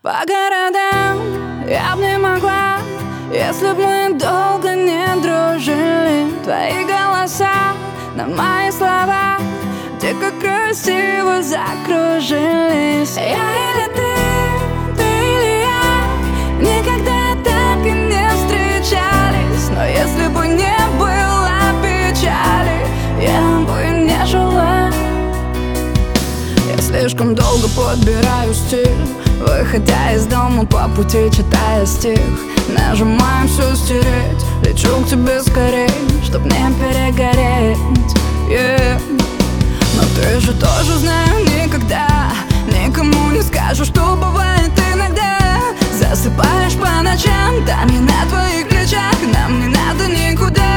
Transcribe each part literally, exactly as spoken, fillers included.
По городам я б не могла, если б мы долго не дружили. Твои голоса на мои слова дико красиво закружились. Я или ты, ты или я, никогда так и не встречались. Но если бы не было печали, я бы не жила. Я слишком долго подбираю стиль, выходя из дома по пути, читая стих. Нажимаем все стереть, лечу к тебе скорей, чтоб не перегореть, yeah. Но ты же тоже, знаю, никогда никому не скажешь, что бывает иногда. Засыпаешь по ночам, там не на твоих плечах, нам не надо никуда.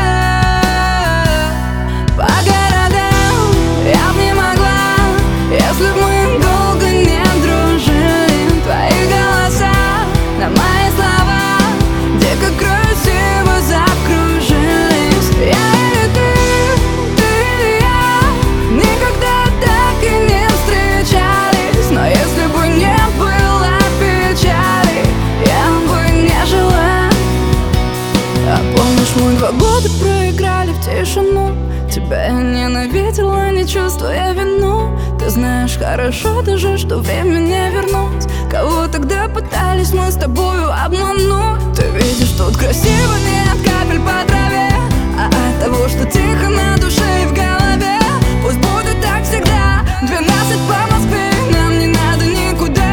По городам я б не могла, если б мы долго не дружили. Твои голоса на мои слова дико красиво закружились. Я или ты, ты или я, никогда так и не встречались. Но если бы не было печали, я бы не жила. А помнишь, мы два года проиграли в тишину. Тебя я ненавидела, не чувствуя вину. Ты знаешь хорошо даже, что время не вернуть. Кого тогда пытались мы с тобою обмануть? Ты видишь, тут красиво нет капель по траве, а от того, что тихо на душе и в голове. Пусть будет так всегда, двенадцать по Москве, нам не надо никуда.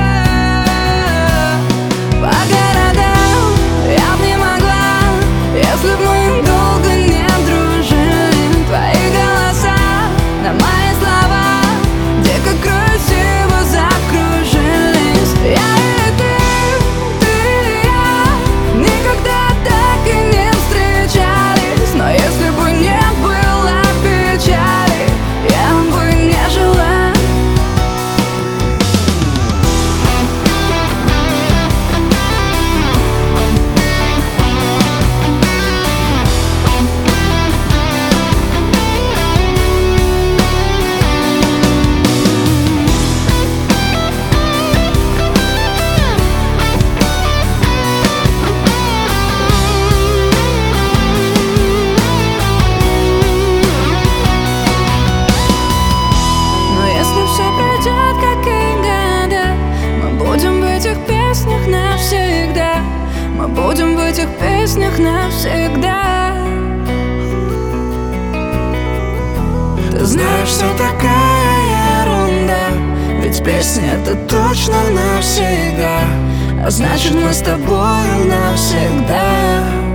По городам я б не могла, если б мы долго не дружили. Твои голоса на мои слова дико красиво закружились. Я или ты, ты или я, никогда так и не встречались. Но если бы не было печали, я бы не жила. Мы будем в этих песнях навсегда. Ты знаешь, все такая ерунда, ведь песня это точно навсегда, а значит мы с тобою навсегда.